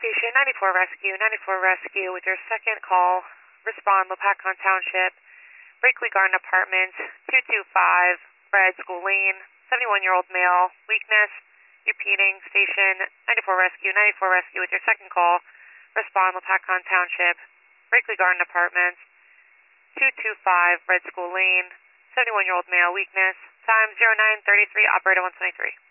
Station 94 Rescue with your second call. Respond, Lopakon Township, Brakely Garden Apartments, 225 Red School Lane, 71-year-old male, weakness, repeating, Station 94 Rescue with your second call. Respond, Lopakon Township, Brakely Garden Apartments, 225 Red School Lane, 71-year-old male, weakness, time 0933, operator 123.